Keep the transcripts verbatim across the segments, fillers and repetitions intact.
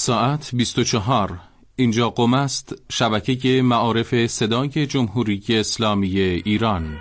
ساعت بیست و چهار. اینجا قم است، شبکه معارف صدای جمهوری اسلامی ایران.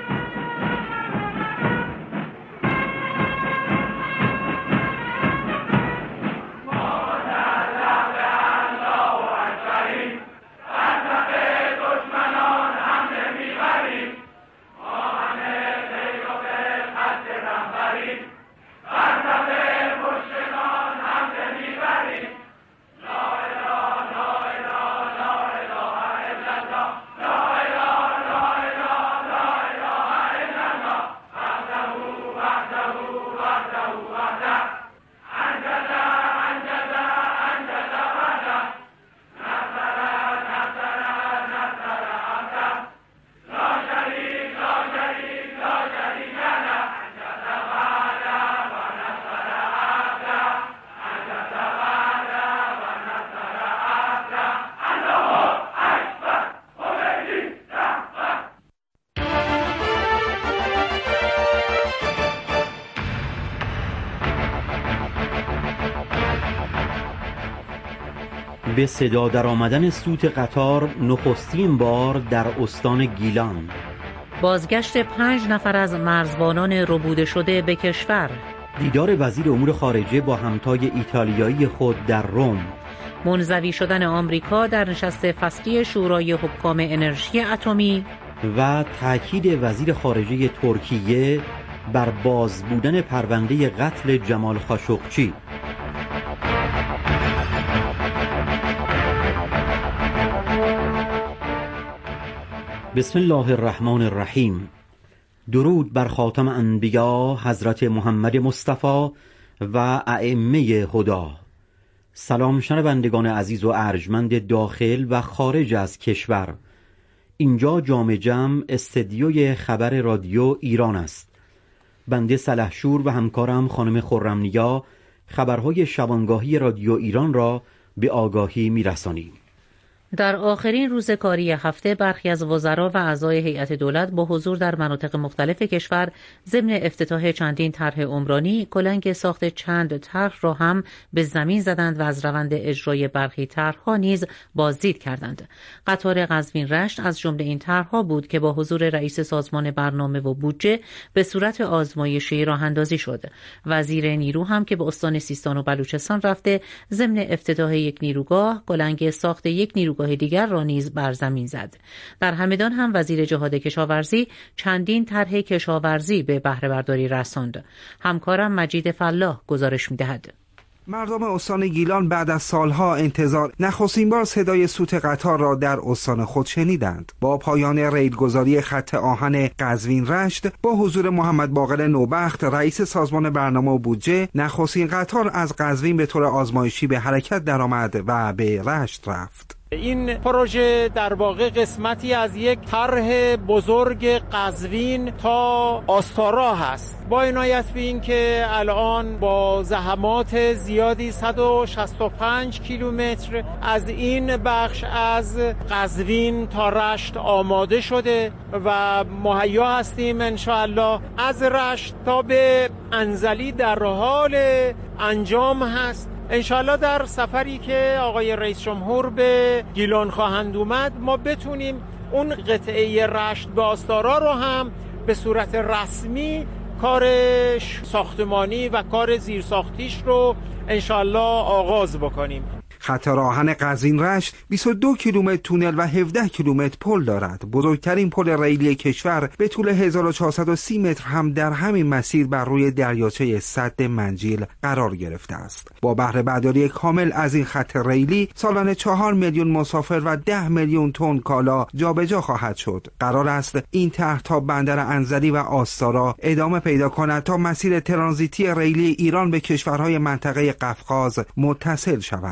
به صدا در آمدن سوت قطار نخستین بار در استان گیلان. بازگشت پنج نفر از مرزبانان ربوده شده به کشور. دیدار وزیر امور خارجه با همتای ایتالیایی خود در روم. منزوی شدن آمریکا در نشست فصلی شورای حکام انرژی اتمی و تأکید وزیر خارجه ترکیه بر باز بودن پرونده قتل جمال خاشقچی. بسم الله الرحمن الرحیم. درود بر خاتم انبیا حضرت محمد مصطفی و ائمه هدا. سلام شنوندگان عزیز و ارجمند داخل و خارج از کشور. اینجا جام جم استدیوی خبر رادیو ایران است. بنده سلحشور و همکارم خانم خرمنیا خبرهای شبانگاهی رادیو ایران را به آگاهی میرسانیم. در آخرین روز کاری هفته برخی از وزرا و اعضای هیئت دولت با حضور در مناطق مختلف کشور ضمن افتتاح چندین طرح عمرانی کلنگ ساخت چند طرح را هم به زمین زدند و از روند اجرای برخی طرح‌ها نیز بازدید کردند. قطار قزوین رشت از جمله این طرح‌ها بود که با حضور رئیس سازمان برنامه و بودجه به صورت آزمایشی راه اندازی شد. وزیر نیرو هم که به استان سیستان و بلوچستان رفته ضمن افتتاح یک نیروگاه کلنگ ساخت یک نیروگاه دیگر را نیز بر زمین زد. در همدان هم وزیر جهاد کشاورزی چندین طرح کشاورزی به بهره برداری رساند. همکارم مجید فلاح گزارش می‌دهد. مردم استان گیلان بعد از سالها انتظار نخستین بار صدای سوت قطار را در استان خود شنیدند. با پایان ریلگذاری خط آهن قزوین رشت با حضور محمد باقر نوبخت رئیس سازمان برنامه و بودجه، نخستین قطار از قزوین به طور آزمایشی به حرکت درآمد و به رشت رفت. این پروژه در واقع قسمتی از یک طرح بزرگ قزوین تا آستارا هست. با عنایت به این که الان با زحمات زیادی صد و شصت و پنج کیلومتر از این بخش از قزوین تا رشت آماده شده و مهیا هستیم انشاءالله از رشت تا به انزلی در حال انجام هست. انشاءالله در سفری که آقای رئیس جمهور به گیلان خواهند اومد ما بتونیم اون قطعه رشت به آستارا رو هم به صورت رسمی کارش ساختمانی و کار زیرساختیش رو انشاءالله آغاز بکنیم. خط آهن قزوین رشت بیست و دو کیلومتر تونل و هفده کیلومتر پل دارد. بزرگترین پل ریلی کشور به طول هزار و چهارصد و سی متر هم در همین مسیر بر روی دریاچه سد منجیل قرار گرفته است. با بهره برداری کامل از این خط ریلی سالانه چهار میلیون مسافر و ده میلیون تن کالا جابجا خواهد شد. قرار است این طرح تا بندر انزلی و آستارا ادامه پیدا کند تا مسیر ترانزیتی ریلی ایران به کشورهای منطقه قفقاز متصل شود. برای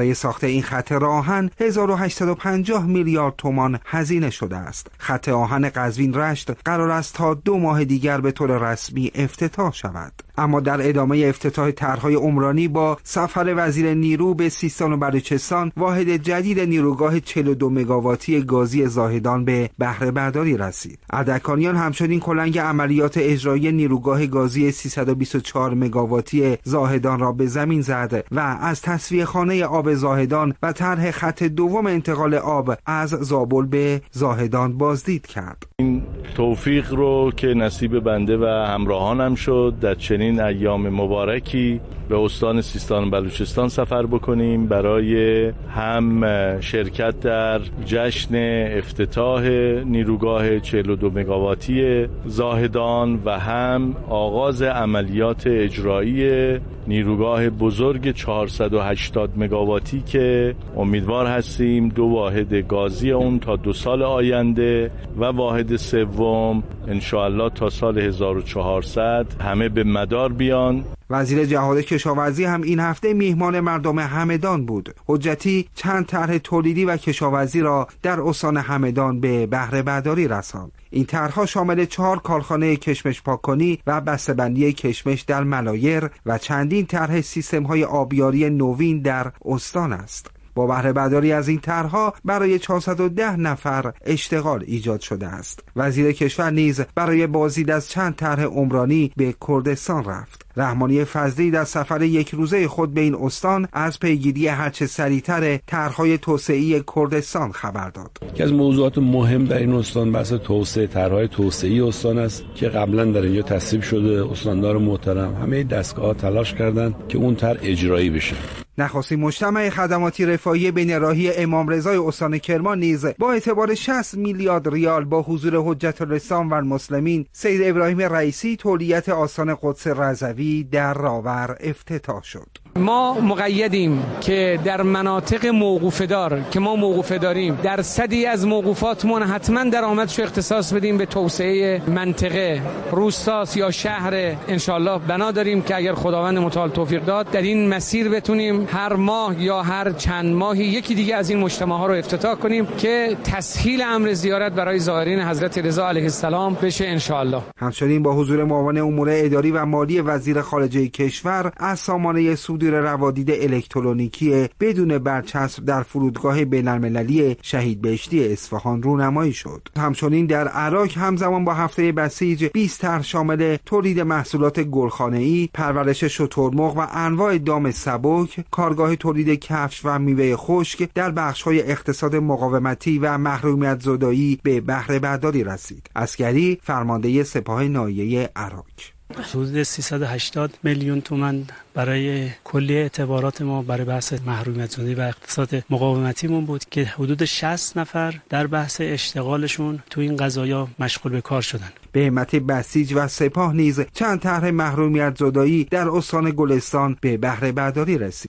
برای ساخت این خط راه آهن هزار و هشتصد و پنجاه میلیارد تومان هزینه شده است. خط آهن قزوین رشت قرار است تا دو ماه دیگر به طور رسمی افتتاح شود. اما در ادامه افتتاح طرح‌های عمرانی با سفر وزیر نیرو به سیستان و بلوچستان، واحد جدید نیروگاه چهل و دو مگاواتی گازی زاهدان به بهره برداری رسید. اردکانیان همچنین کلنگ عملیات اجرایی نیروگاه گازی سیصد و بیست و چهار مگاواتی زاهدان را به زمین زد و از تصفیه خانه آب زاهدان و طرح خط دوم انتقال آب از زابل به زاهدان بازدید کرد. این توفیق رو که نصیب بنده و همراهانم شد در چنین ایام مبارکی به استان سیستان و بلوچستان سفر بکنیم برای هم شرکت در جشن افتتاح نیروگاه چهل و دو مگاواتی زاهدان و هم آغاز عملیات اجرایی نیروگاه بزرگ چهارصد و هشتاد مگاواتی که امیدوار هستیم دو واحد گازی اون تا دو سال آینده و واحد سوم انشاءالله تا سال هزار و چهارصد همه به مدار بیان. وزیر جهاد کشاورزی هم این هفته میهمان مردم همدان بود. حجتی چند طرح تولیدی و کشاورزی را در استان همدان به بهره برداری رساند. این طرح‌ها شامل چهار کارخانه کشمش پاک‌کنی و بسته‌بندی کشمش در ملایر و چندین طرح سیستم‌های آبیاری نوین در استان است. با بهره برداری از این طرح‌ها برای چهارصد و ده نفر اشتغال ایجاد شده است. وزیر کشور نیز برای بازدید از چند طرح عمرانی به کردستان رفت. رحمانی فضلی در سفر یک روزه خود به این استان از پیگیری هرچه سریعتر طرح‌های توسعه‌ای کردستان خبر داد. یکی از موضوعات مهم در این استان بحث توسعه طرح‌های توسعه‌ای استان است که قبلا در اینجا تصویب شده. استاندار محترم همه دستگاه‌ها تلاش کردند که اون طرح اجرایی بشه. نخستین مجتمع خدماتی رفاهی بین راهی امام رضای استان کرمان نیز با اعتبار شصت میلیارد ریال با حضور حجت الاسلام و المسلمین سید ابراهیم رئیسی تولیت آستان قدس رضوی در راور افتتاح شد. ما مقیدیم که در مناطق موقوفه دار که ما موقوفه داریم درصدی از موقوفاتمون حتما درآمدشو اختصاص بدیم به توسعه منطقه روستاس یا شهر. انشالله بنا داریم که اگر خداوند متعال توفیق داد در این مسیر بتونیم هر ماه یا هر چند ماهی یکی دیگه از این مجتمع ها رو افتتاح کنیم که تسهیل امر زیارت برای زائرین حضرت رضا علیه السلام بشه انشالله. همچنین با حضور معاون امور اداری و مالی وزیر خارجه کشور از سامانه صدور روادید الکترونیکی بدون برچسب در فرودگاه بین‌المللی شهید بهشتی اصفهان رونمایی شد. همچنین در عراق همزمان با هفته بسیج بیست طرح شامل تولید محصولات گلخانه‌ای، پرورش شترمرغ و انواع دام سبک، کارگاه تولید کفش و میوه خشک در بخش‌های اقتصاد مقاومتی و محرومیت زدایی به بهره برداری رسید. عسکری فرمانده سپاه ناحیه عراق حدود سیصد و هشتاد میلیون تومان برای کلی اعتبارات ما برای بحث محرومیت زدایی و اقتصاد مقاومتیمون بود که حدود شصت نفر در بحث اشتغالشون تو این قضایا مشغول به کار شدن. به همت بسیج و سپاه نیز چند طرح محرومیت زدایی در استان گلستان به بهره برداری رسید.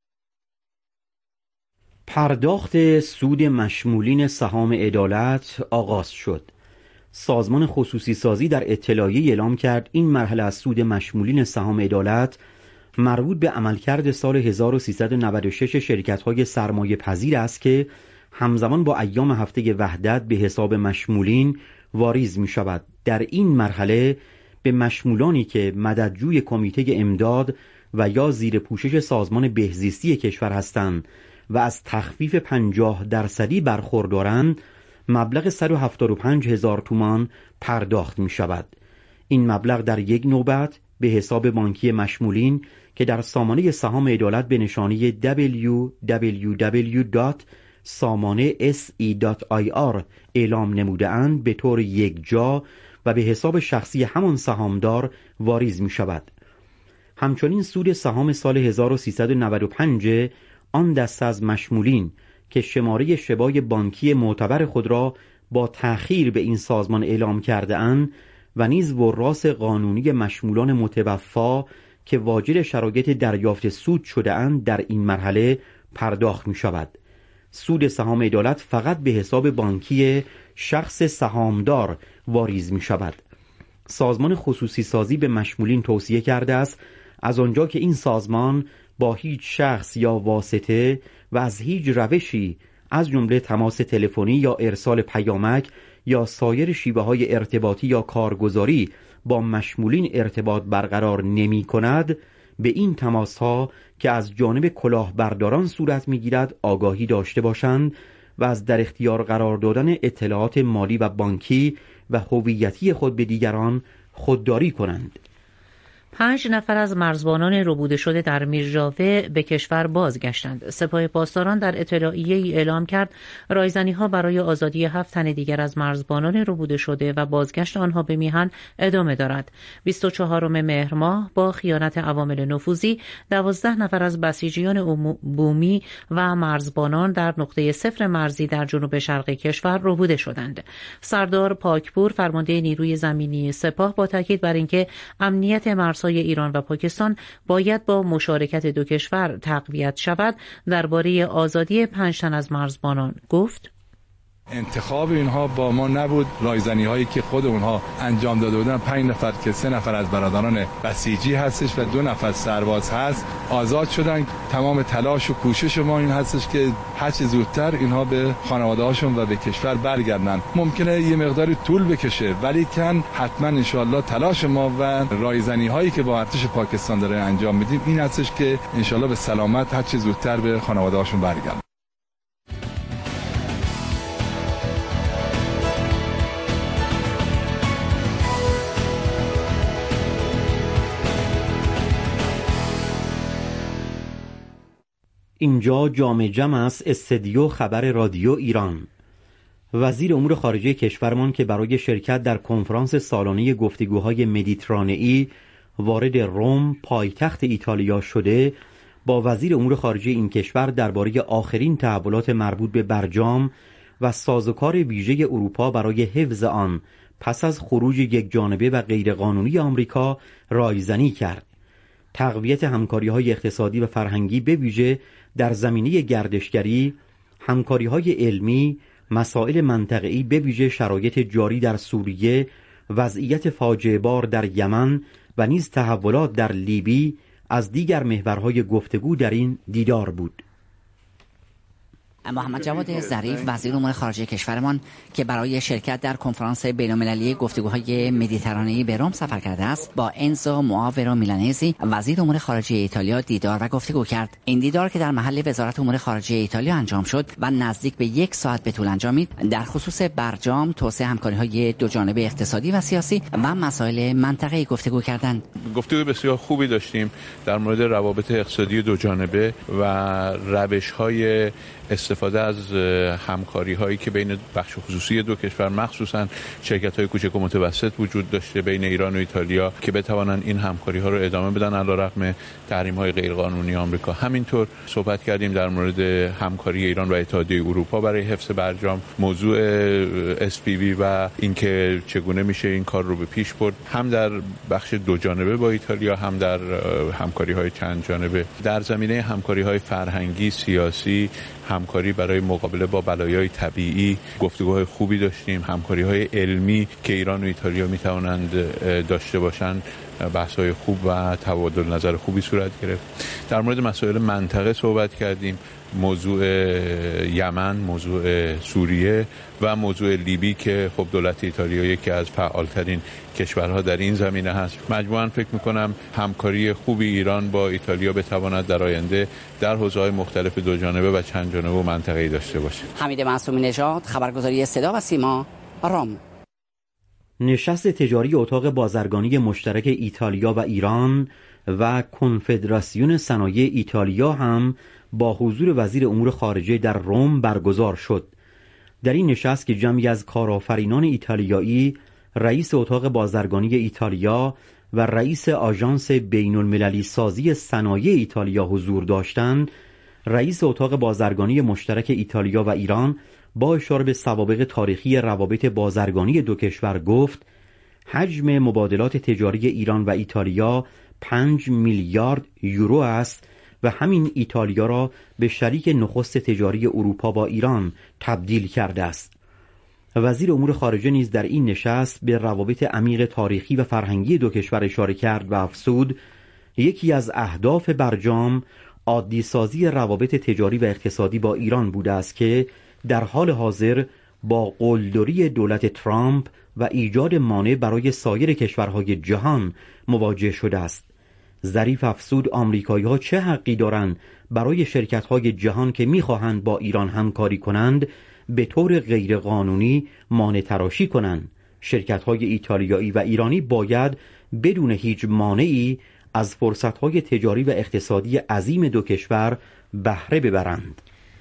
پرداخت سود مشمولین سهام عدالت آغاز شد. سازمان خصوصی سازی در اطلاعیه اعلام کرد این مرحله از سود مشمولین سهام عدالت مربوط به عملکرد سال هزار و سیصد و نود و شش شرکت‌های سرمایه پذیر است که همزمان با ایام هفته وحدت به حساب مشمولین واریز می شود. در این مرحله به مشمولانی که مددجوی کمیته امداد و یا زیر پوشش سازمان بهزیستی کشور هستند و از تخفیف پنجاه درصدی برخوردارند مبلغ صد و هفتاد و پنج هزار تومان پرداخت می شود. این مبلغ در یک نوبت به حساب بانکی مشمولین که در سامانه سهام عدالت به نشانی دبلیو دبلیو دبلیو دات سامانه اس ای دات آی آر اعلام نموده اند به طور یک جا و به حساب شخصی همان سهامدار واریز می شود. همچنین سود سهام سال هزار و سیصد و نود و پنج آن دسته از مشمولین که شماره شبای بانکی معتبر خود را با تأخیر به این سازمان اعلام کرده اند و نیز وراث قانونی مشمولان متوفا که واجد شرایط دریافت سود شده اند در این مرحله پرداخت می شود. سود سهام عدالت فقط به حساب بانکی شخص سهامدار واریز می شود. سازمان خصوصی سازی به مشمولین توصیه کرده است از آنجا که این سازمان با هیچ شخص یا واسطه و از هیچ روشی از جمله تماس تلفنی یا ارسال پیامک یا سایر شیوه‌های ارتباطی یا کارگزاری با مشمولین ارتباط برقرار نمی کند، به این تماس‌ها که از جانب کلاهبرداران صورت می‌گیرد آگاهی داشته باشند و از در اختیار قرار دادن اطلاعات مالی و بانکی و هویتی خود به دیگران خودداری کنند. پنج نفر از مرزبانان ربوده شده در میرژاوه به کشور بازگشتند. سپاه پاسداران در اطلاعیه‌ای اعلام کرد رایزنی‌ها برای آزادی هفت تن دیگر از مرزبانان ربوده شده و بازگشت آنها به میهن ادامه دارد. بیست و چهارم مهر ماه با خیانت عوامل نفوذی دوازده نفر از بسیجیان بومی و مرزبانان در نقطه صفر مرزی در جنوب شرق کشور ربوده شدند. سردار پاکپور فرمانده نیروی زمینی سپاه با تاکید بر اینکه امنیت مرز ایران و پاکستان باید با مشارکت دو کشور تقویت شود درباره آزادی پنج تن از مرزبانان گفت: انتخاب اینها با ما نبود. رایزنی هایی که خود اونها انجام داده بودن، پنج نفر که سه نفر از برادران بسیجی هستش و دو نفر سرباز هست آزاد شدن. تمام تلاش و کوشش ما این هستش که هر چه زودتر اینها به خانواده هاشون و به کشور برگردن. ممکنه یه مقداری طول بکشه ولی کن حتما انشالله تلاش ما و رایزنی هایی که با ارتش پاکستان داره انجام میدیم این هستش که انشالله به سلامت هر چه زودتر به خانواده هاشون برگردن. اینجا جام جم است، استدیو خبر رادیو ایران. وزیر امور خارجه کشورمان که برای شرکت در کنفرانس سالانه گفتگوهای مدیترانه‌ای وارد روم پایتخت ایتالیا شده، با وزیر امور خارجه این کشور درباره آخرین تحولات مربوط به برجام و سازوکار ویژه اروپا برای حفظ آن پس از خروج یکجانبه و غیرقانونی آمریکا رایزنی کرد. تقویت همکاری‌های اقتصادی و فرهنگی به ویژه در زمینه گردشگری، همکاری‌های علمی، مسائل منطقه‌ای به ویژه شرایط جاری در سوریه، وضعیت فاجعه بار در یمن و نیز تحولات در لیبی از دیگر محورهای گفتگو در این دیدار بود. محمد جواد ظریف وزیر امور خارجه کشورمان که برای شرکت در کنفرانس بین‌المللی گفتگوهای مدیترانه‌ای به روم سفر کرده است، با انزو مواورو میلانزی وزیر امور خارجه ایتالیا دیدار و گفتگو کرد. این دیدار که در محل وزارت امور خارجه ایتالیا انجام شد و نزدیک به یک ساعت به طول انجامید، در خصوص برجام، توسعه همکاری‌های دو جانبه اقتصادی و سیاسی و مسائل منطقه‌ای گفتگو کردند. گفتگو بسیار خوبی داشتیم در مورد روابط اقتصادی دو جانبه و روش‌های استفاده از همکاری هایی که بین بخش خصوصی دو کشور مخصوصا شرکت های کوچک و متوسط وجود داشته بین ایران و ایتالیا که بتوانند این همکاری ها رو ادامه بدن علیرغم تحریم های غیرقانونی آمریکا. همینطور صحبت کردیم در مورد همکاری ایران و اتحادیه اروپا برای حفظ برجام، موضوع اس پی وی و اینکه چگونه میشه این کار رو به پیش برد، هم در بخش دو جانبه با ایتالیا هم در همکاری های چند جانبه. در زمینه همکاری های فرهنگی، سیاسی، همکاری برای مقابله با بلایای طبیعی گفتگوهای خوبی داشتیم. همکاری‌های علمی که ایران و ایتالیا می‌توانند داشته باشند، بحث‌های خوب و تبادل نظر خوبی صورت گرفت. در مورد مسائل منطقه صحبت کردیم، موضوع یمن، موضوع سوریه و موضوع لیبی که خب دولت ایتالیا یکی از فعالترین کشورها در این زمینه هست. مجموعاً فکر می‌کنم همکاری خوبی ایران با ایتالیا بتواند در آینده در حوزه‌های مختلف دو جانبه و چند جانبه و منطقه‌ای داشته باشه. حمید معصومی نژاد، خبرگزاری صدا و سیما، روم. نشست تجاری اتاق بازرگانی مشترک ایتالیا و ایران و کنفدراسیون صنایع ایتالیا هم با حضور وزیر امور خارجه در روم برگزار شد. در این نشست که جمعی از کارآفرینان ایتالیایی، رئیس اتاق بازرگانی ایتالیا و رئیس آژانس بین المللی سازی صنایع ایتالیا حضور داشتند، رئیس اتاق بازرگانی مشترک ایتالیا و ایران با اشاره به سوابق تاریخی روابط بازرگانی دو کشور گفت حجم مبادلات تجاری ایران و ایتالیا پنج میلیارد یورو است و همین ایتالیا را به شریک نخست تجاری اروپا با ایران تبدیل کرده است. وزیر امور خارجه نیز در این نشست به روابط عمیق تاریخی و فرهنگی دو کشور اشاره کرد و افزود یکی از اهداف برجام عادی سازی روابط تجاری و اقتصادی با ایران بوده است که در حال حاضر با قلدری دولت ترامپ و ایجاد مانع برای سایر کشورهای جهان مواجه شده است. ظریف افزود آمریکایی‌ها چه حقی دارند برای شرکت‌های جهان که می‌خواهند با ایران همکاری کنند به طور غیرقانونی مانع تراشی کنند. شرکت‌های ایتالیایی و ایرانی باید بدون هیچ مانعی از فرصت‌های تجاری و اقتصادی عظیم دو کشور بهره ببرند.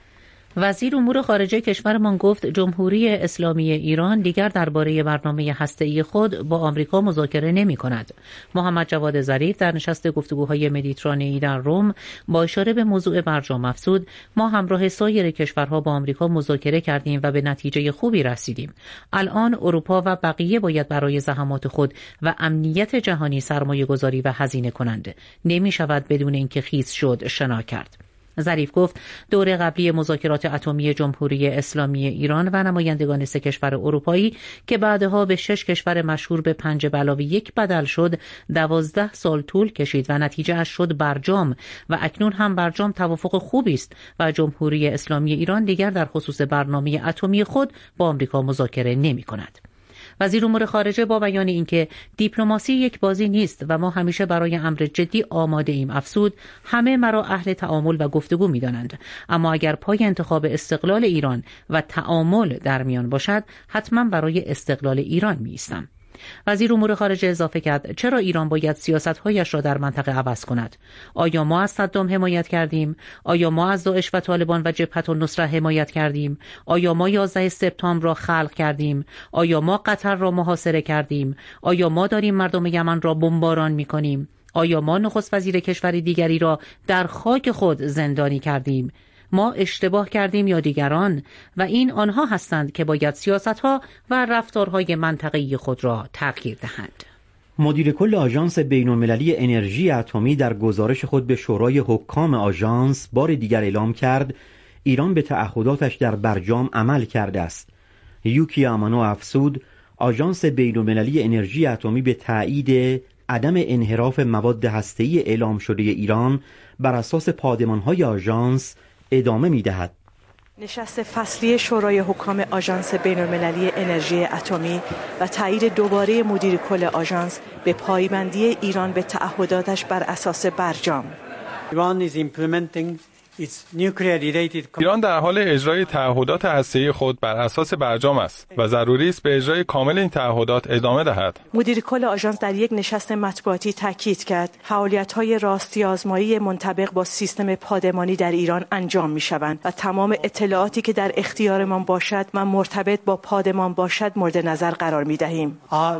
وزیر امور خارجه کشورمان گفت جمهوری اسلامی ایران دیگر درباره برنامه هسته‌ای خود با آمریکا مذاکره نمی‌کند. محمد جواد ظریف در نشست گفتگوهای مدیترانه‌ای در روم با اشاره به موضوع برجام افزود ما همراه سایر کشورها با آمریکا مذاکره کردیم و به نتیجه خوبی رسیدیم. الان اروپا و بقیه باید برای زحمات خود و امنیت جهانی سرمایه‌گذاری و هزینه کنند. نمی‌شود بدون اینکه خیس شد شنا کرد. ظریف گفت دور قبلی مذاکرات اتمی جمهوری اسلامی ایران و نمایندگان سه کشور اروپایی که بعدها به شش کشور مشهور به پنج به علاوه یک بدل شد دوازده سال طول کشید و نتیجه اش شد برجام و اکنون هم برجام توافق خوبی است و جمهوری اسلامی ایران دیگر در خصوص برنامه اتمی خود با آمریکا مذاکره نمی کند. وزیر امور خارجه با بیان اینکه دیپلماسی یک بازی نیست و ما همیشه برای امر جدی آماده ایم افزود همه مرا اهل تعامل و گفتگو می‌دانند، اما اگر پای انتخاب استقلال ایران و تعامل در میان باشد حتما برای استقلال ایران می‌ایستم. وزیر امور خارجه اضافه کرد چرا ایران باید سیاست‌هایش را در منطقه عوض کند؟ آیا ما از صدام حمایت کردیم؟ آیا ما از داعش و طالبان و جبهة النصره حمایت کردیم؟ آیا ما یازده سپتامبر را خلق کردیم؟ آیا ما قطر را محاصره کردیم؟ آیا ما داریم مردم یمن را بمباران می‌کنیم؟ آیا ما نخست وزیر کشوری دیگری را در خاک خود زندانی کردیم؟ ما اشتباه کردیم یا دیگران؟ و این آنها هستند که باید سیاست‌ها و رفتارهای منطقه‌ای خود را تغییر دهند. مدیر کل آژانس بین‌المللی انرژی اتمی در گزارش خود به شورای حکام آژانس بار دیگر اعلام کرد ایران به تعهداتش در برجام عمل کرده است. یوکی آمانو افزود آژانس بین‌المللی انرژی اتمی به تایید عدم انحراف مواد هسته‌ای اعلام شده ایران بر اساس پادمان‌های آژانس ادامه می‌دهد. نشست فصلی شورای حکام آژانس بین‌المللی انرژی اتمی و تایید دوباره مدیر کل آژانس به پایبندی ایران به تعهداتش بر اساس برجام. ایران در حال اجرای تعهدات هسته‌ای خود بر اساس برجام است و ضروری است به اجرای کامل این تعهدات ادامه دهد. مدیر کل آژانس در یک نشست مطبوعاتی تاکید کرد فعالیت‌های راستی آزمایی منطبق با سیستم پادمانی در ایران انجام می‌شوند و تمام اطلاعاتی که در اختیارمان باشد و مرتبط با پادمان باشد مورد نظر قرار می‌دهیم.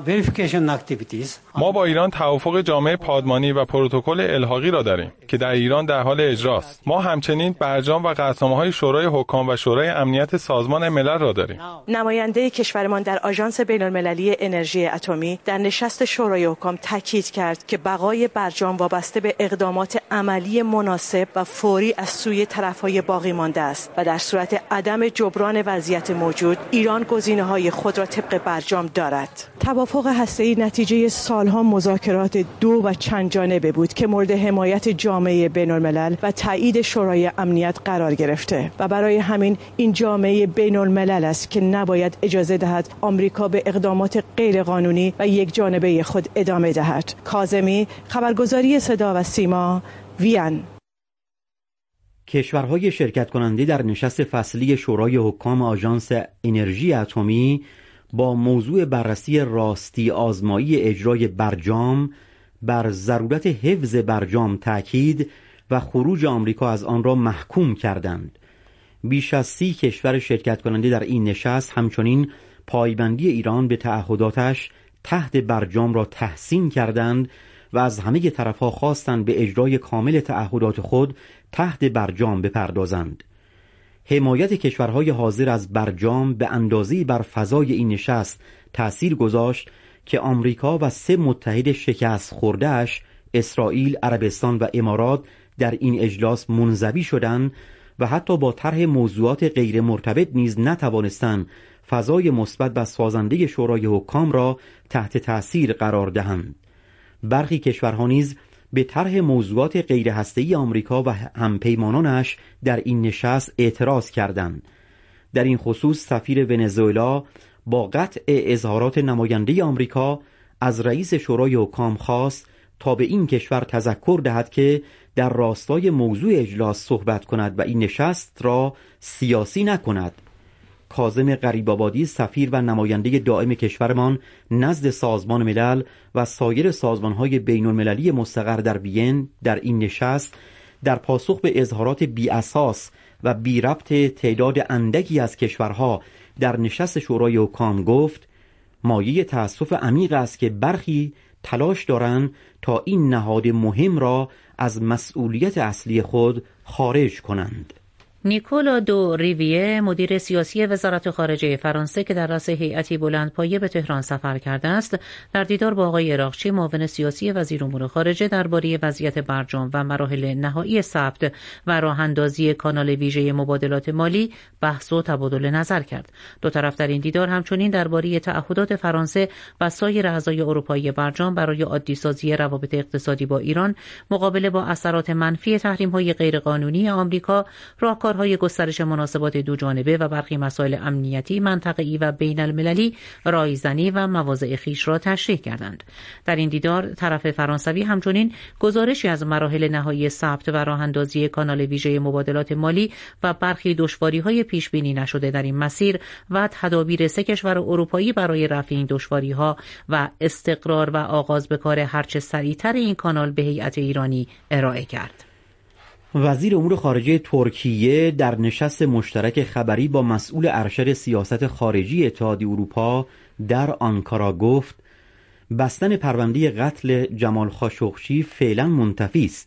ما با ایران توافق جامع پادمانی و پروتکل الحاقی را داریم که در ایران در حال اجراست. ما هم همچنین برجام و قطعنامه‌های شورای حکام و شورای امنیت سازمان ملل را داریم. نماینده کشورمان در آژانس بین‌المللی انرژی اتمی در نشست شورای حکام تاکید کرد که بقای برجام وابسته به اقدامات عملی مناسب و فوری از سوی طرف‌های باقی مانده است و در صورت عدم جبران وضعیت موجود ایران گزینه‌های خود را طبق برجام دارد. توافق هسته‌ای نتیجه سالها مذاکرات دو و چند جانبه بود که مورد حمایت جامعه بین‌الملل و تایید شورای امنیت قرار گرفته و برای همین این جامعه بین الملل است که نباید اجازه دهد آمریکا به اقدامات غیر قانونی و یک جانبه خود ادامه دهد. کاظمی، خبرگزاری صدا و سیما، وین. کشورهای شرکت کننده در نشست فصلی شورای حکام آژانس انرژی اتمی با موضوع بررسی راستی آزمایی اجرای برجام بر ضرورت حفظ برجام تاکید و خروج آمریکا از آن را محکوم کردند. بیش از سی کشور شرکت کننده در این نشست همچنین پایبندی ایران به تعهداتش تحت برجام را تحسین کردند و از همه طرفها خواستند به اجرای کامل تعهدات خود تحت برجام بپردازند. حمایت کشورهای حاضر از برجام به اندازه‌ای بر فضای این نشست تأثیر گذاشت که آمریکا و سه متحد شکست خورده‌اش اسرائیل، عربستان و امارات در این اجلاس منزوی شدند و حتی با طرح موضوعات غیر مرتبط نیز نتوانستند فضای مثبت و سازنده شورای حکام را تحت تأثیر قرار دهند. برخی کشورها نیز به طرح موضوعات غیر هسته‌ای آمریکا و همپیمانانش در این نشست اعتراض کردند. در این خصوص سفیر ونزوئلا با قطع اظهارات نماینده آمریکا از رئیس شورای حکام خواست تا به این کشور تذکر دهد که در راستای موضوع اجلاس صحبت کند و این نشست را سیاسی نکند. کاظم غریب‌آبادی سفیر و نماینده دائم کشورمان نزد سازمان ملل و سایر سازمان‌های بین‌المللی مستقر در وین در این نشست در پاسخ به اظهارات بی اساس و بی ربط تعداد اندکی از کشورها در نشست شورای حکام گفت مایه تأسف عمیق است که برخی تلاش دارند تا این نهاد مهم را از مسئولیت اصلی خود خارج کنند. نیکولا دو ریویه مدیر سیاسی وزارت خارجه فرانسه که در رأس هیئتی بلندپایه به تهران سفر کرده است، در دیدار با آقای عراقچی معاون سیاسی وزیر امور خارجه درباره وضعیت برجام و مراحل نهایی ثبت و راه‌اندازی کانال ویژه مبادلات مالی بحث و تبادل نظر کرد. دو طرف در این دیدار همچنین درباره تعهدات فرانسه و سایر اعضای اروپایی برجام برای عادی‌سازی روابط اقتصادی با ایران مقابله با اثرات منفی تحریم‌های غیرقانونی آمریکا، راهکار های گسترش مناسبات دو جانبه و برخی مسائل امنیتی منطقه‌ای و بین المللی رایزنی و مواضع خویش را تشریح کردند. در این دیدار طرف فرانسوی همچنین گزارشی از مراحل نهایی ثبت و راه‌اندازی کانال ویژه مبادلات مالی و برخی دشواری‌های پیش بینی نشده در این مسیر و تدابیر سه کشور اروپایی برای رفع این دشواری‌ها و استقرار و آغاز به کار هرچه سریعتر این کانال به هیئت ایرانی ارائه کرد. وزیر امور خارجه ترکیه در نشست مشترک خبری با مسئول ارشد سیاست خارجی اتحادیه اروپا در آنکارا گفت بستن پرونده قتل جمال خاشقچی فعلا منتفی است.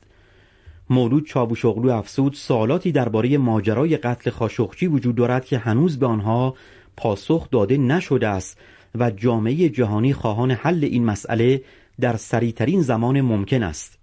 مولود چاوشوغلو افزود سوالاتی درباره ماجرای قتل خاشقچی وجود دارد که هنوز به آنها پاسخ داده نشده است و جامعه جهانی خواهان حل این مسئله در سریعترین زمان ممکن است.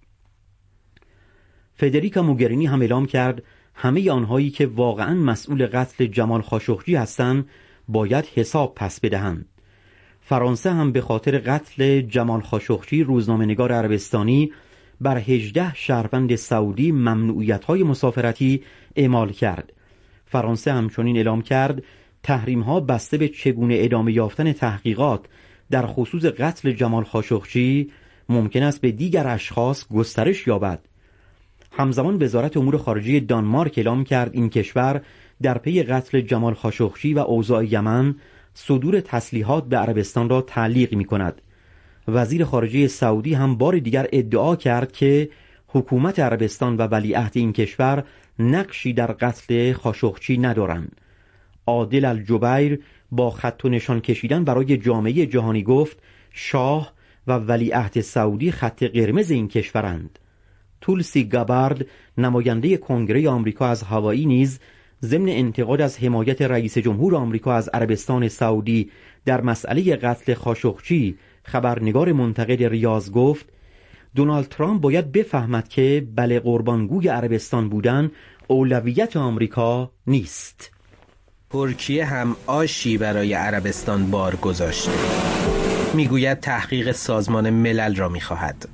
فدریکا موگرینی هم اعلام کرد همه آنهایی که واقعاً مسئول قتل جمال خاشقچی هستند باید حساب پس بدهند. فرانسه هم به خاطر قتل جمال خاشقچی روزنامه‌نگار عربستانی بر هجده شهروند سعودی ممنوعیت‌های مسافرتی اعمال کرد. فرانسه همچنین اعلام کرد تحریم‌ها بسته به چگونه ادامه یافتن تحقیقات در خصوص قتل جمال خاشقچی ممکن است به دیگر اشخاص گسترش یابد. همزمان وزارت امور خارجه دانمارک اعلام کرد این کشور در پی قتل جمال خاشقچی و اوضاع یمن صدور تسلیحات به عربستان را تعلیق می کند. وزیر خارجه سعودی هم بار دیگر ادعا کرد که حکومت عربستان و ولیعهد این کشور نقشی در قتل خاشقچی ندارند. عادل الجبیر با خط و نشان کشیدن برای جامعه جهانی گفت شاه و ولیعهد سعودی خط قرمز این کشورند. تولسی گابارد نماینده کنگره آمریکا از هاوایی نیز ضمن انتقاد از حمایت رئیس جمهور آمریکا از عربستان سعودی در مسئله قتل خاشقچی خبرنگار منتقد ریاض گفت دونالد ترامپ باید بفهمد که بله قربانگوی عربستان بودن اولویت آمریکا نیست. ترکیه هم آشی برای عربستان بار گذاشته. میگوید تحقیق سازمان ملل را میخواهد.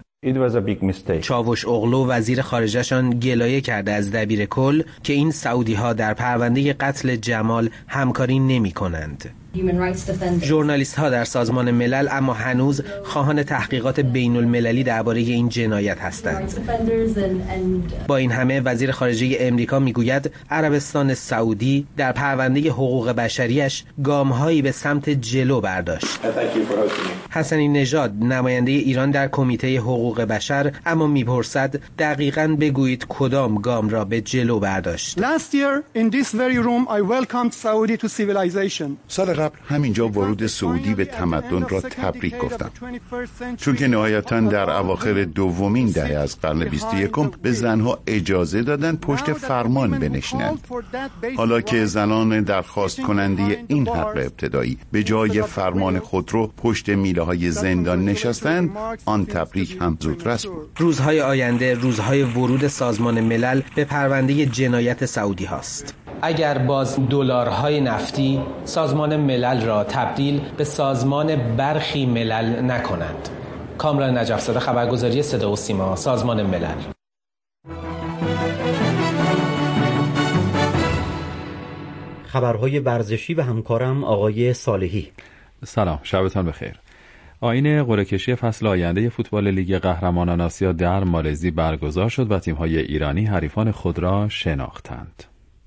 چاوش اغلو وزیر خارجه‌شان گلایه کرده از دبیر کل که این سعودی ها در پرونده قتل جمال همکاری نمی کنند. ژورنالیست ها در سازمان ملل اما هنوز خواهان تحقیقات بین المللی درباره این جنایت هستند. با این همه وزیر خارجه امریکا میگوید عربستان سعودی در پرونده حقوق بشریش گام‌هایی به سمت جلو برداشت. حسنی نژاد نماینده ایران در کمیته حقوق بشر اما میپرسد دقیقاً بگویید کدام گام را به جلو برداشت. Last year in this very room I welcomed Saudi to civilization. سال قبل همینجا ورود سعودی به تمدن را تبریک گفتم، چون که نهایتاً در اواخر دومین دهه از قرن بیست و یکم به زنها اجازه دادن پشت فرمان بنشینند. حالا که زنان درخواست کننده این حق ابتدایی به جای فرمان خودرو پشت میله های زندان نشستند، آن تبریک هم زودرس بود. روزهای آینده روزهای ورود سازمان ملل به پرونده جنایت سعودی هاست. اگر باز دلارهای نفتی سازمان ملل را تبدیل به سازمان برخی ملل نکنند. کامران نجف‌زاده، خبرگزاری صدا و سیما، سازمان ملل. خبرهای ورزشی و همکارم آقای صالحی. سلام، شبتان بخیر. آیین قرعه‌کشی فصل آینده فوتبال لیگ قهرمانان آسیا در مالزی برگزار شد و تیم‌های ایرانی حریفان خود را شناختند.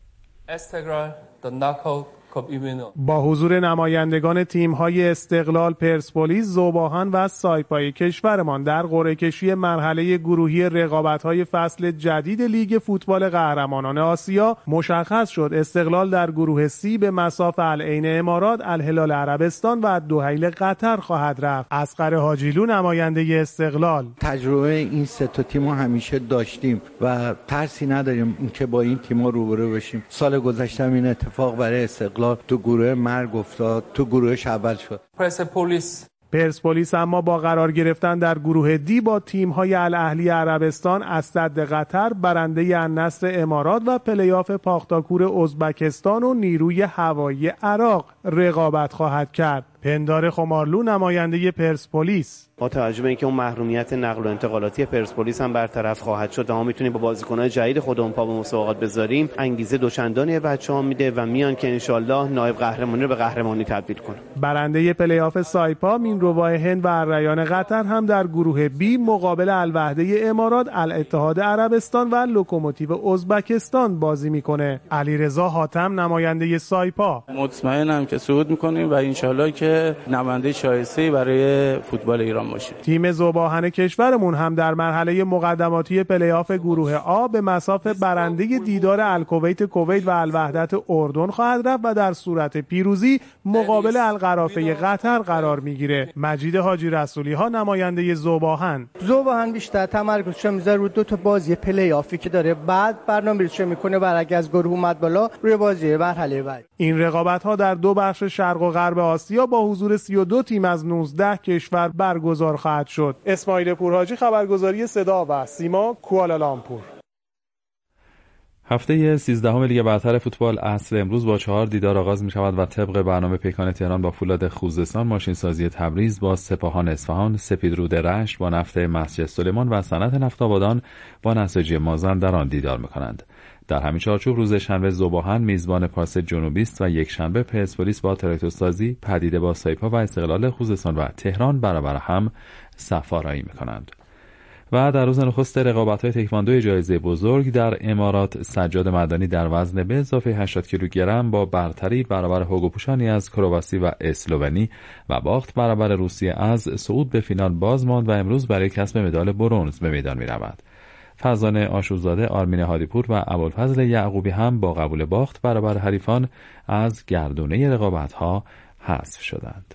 با حضور نمایندگان تیم‌های استقلال، پرسپولیس، ذوباهن و سایپای کشورمان در قرعه‌کشی مرحله گروهی رقابت‌های فصل جدید لیگ فوتبال قهرمانان آسیا مشخص شد استقلال در گروه سی به مصاف العین امارات، الهلال عربستان و الدحیل قطر خواهد رفت. اصغر حاجیلو نماینده استقلال: تجربه این سه تا تیمو همیشه داشتیم و ترسی نداریم اینکه با این تیم‌ها روبرو بشیم. سال گذشته این اتفاق برای استقلال تو گروه مرگ افتاد، تو گروهش اول شد. پرسپولیس پرسپولیس اما با قرار گرفتن در گروه دی با تیم‌های الاهلی عربستان، اسد قطر، برنده النصر امارات و پلی‌آف پاختاکور ازبکستان و نیروی هوایی عراق رقابت خواهد کرد. پندار خمارلو نماینده پرسپولیس: با توجه به اینکه اون محرومیت نقل و انتقالاتی پرسپولیس هم برطرف خواهد شد و ما میتونیم با بازیکن‌های جدید خودمون پا به مسابقات بذاریم، انگیزه دوچندانی بچه‌ها میده و میان که انشالله نایب قهرمانی رو به قهرمانی تبدیل کنه. برنده پلی‌آف سایپا، مینروای هند و الریان قطر هم در گروه بی مقابل الوحده امارات، الاتحاد عربستان و لوکوموتیو ازبکستان بازی میکنه. علیرضا حاتم نماینده سایپا: مطمئنم که صعود میکنیم و انشالله که نماینده شایسته‌ای برای فوتبال ایران باشه. تیم ذوباهن کشورمون هم در مرحله مقدماتی پلی‌آف گروه آ به مصاف برنده دیدار الکویت کویت و الوحدت اردن خواهد رفت و در صورت پیروزی مقابل القرافه قطر قرار میگیره. مجید حاجی رسولی ها نماینده ذوباهن: ذوباهن بیشتر تمرکزش میذاره رو دو تا بازی پلی‌آفی که داره، بعد برنامه‌ریزی میکنه برای اگه از گروه اومد بالا روی بازی مرحله بعد. این رقابت ها در دو بخش شرق و غرب آسیا با حضور سی و دو تیم از نوزده کشور برگزار خواهد شد. اسماعیل پورحاجی، خبرگزاری صدا و سیما، کوالالامپور. هفته سیزدهم لیگ برتر فوتبال عصر امروز با چهار دیدار آغاز می شود و طبق برنامه پیکان تهران با فولاد خوزستان، ماشین سازی تبریز با سپاهان اصفهان، سپیدرود رشت با نفت مسجد سلیمان و صنعت نفت آبادان با نساجی مازند در آن دیدار می کنند. در همین چارچوب روز شنبه ذوباهن میزبان پاس جنوبی است و یک شنبه پرسپولیس با تراکتورسازی، پدیده با سایپا و استقلال خوزستان و تهران برابر هم صف‌آرایی می‌کنند. و در روز نخست رقابت‌های تکواندو جایزه بزرگ در امارات، سجاد مدنی در وزن به اضافه هشتاد کیلوگرم با برتری برابر هوگو پوشانی از کرواسی و اسلوونی و باخت برابر روسیه از صعود به فینال باز ماند و امروز برای کسب مدال برنز به میدان می‌رود. فرزانه آشورزاده، آرمین هادیپور و ابوالفضل یعقوبی هم با قبول باخت برابر حریفان از گردونه رقابت‌ها حذف شدند.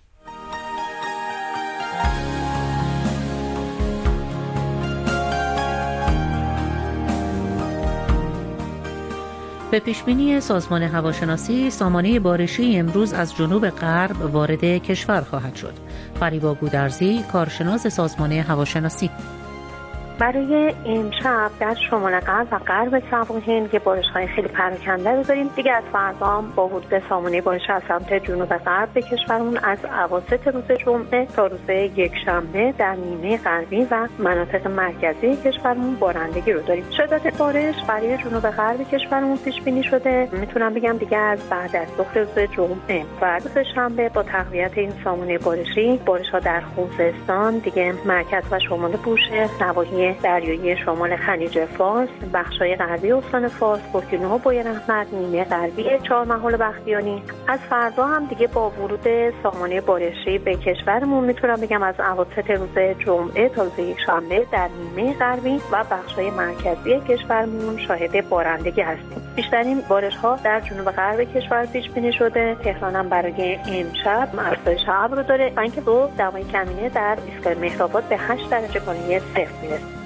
به پیشبینی سازمان هواشناسی، سامانه بارشی امروز از جنوب غرب وارد کشور خواهد شد. فریبا گودرزی، کارشناس سازمان هواشناسی: برای امشب در شمال غرب و غرب سواحل هند که بارش‌های خیلی پراکنده رو داریم. دیگه از فردا هم با ورود سامانه بارش از سمت جنوب غرب به کشورمون از اواسط روز جمعه تا روز یکشنبه در نیمه غربی و مناطق مرکزی کشورمون بارندگی رو داریم. شدت بارش برای جنوب غرب کشورمون پیش بینی شده. میتونم بگم دیگه از بعد از ظهر روز جمعه و روز شنبه با تقویت این سامانه بارشی، بارش‌ها در خوزستان، دیگه مرکز و شمال بوشهر، نواحی دریایی شمال خلیج فارس، بخشای غربی استان فارس، بورکینو، بویراحمد، نیمه غربی چهارمحال بختیاری. از فردا هم دیگه با ورود سامانه بارشی به کشورمون میتونم بگم از اواسط روز جمعه تا روز یکشنبه در نیمه غربی و بخشای مرکزی کشورمون شاهد بارندگی هستیم. بیشترین بارش‌ها در جنوب غرب کشور پیش بینی شده. تهران هم برای امشب افزایش ابر رو داره و اینکه دو دمای کمینه در ایستگاه مهرآباد به هشت درجه کانونی صفر میرسه.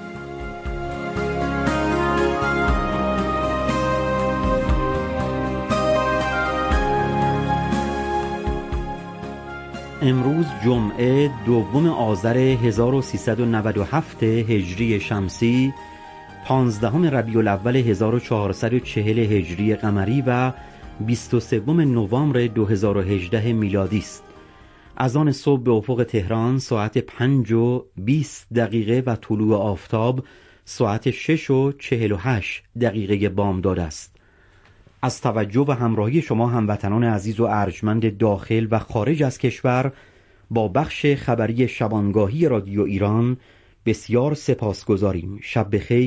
امروز جمعه دوم آذر هزار و سیصد و نود و هفت هجری شمسی، پانزدهم ربیع الاول هزار و چهارصد و چهل هجری قمری و بیست و سوم نوامبر دو هزار و هجده میلادی است. از آن صبح به افق تهران ساعت پنج و بیست دقیقه و طلوع آفتاب ساعت شش و چهل و هشت دقیقه بامداد است. از توجه و همراهی شما هموطنان عزیز و ارجمند داخل و خارج از کشور با بخش خبری شبانگاهی رادیو ایران بسیار سپاسگزاریم. شب بخیر.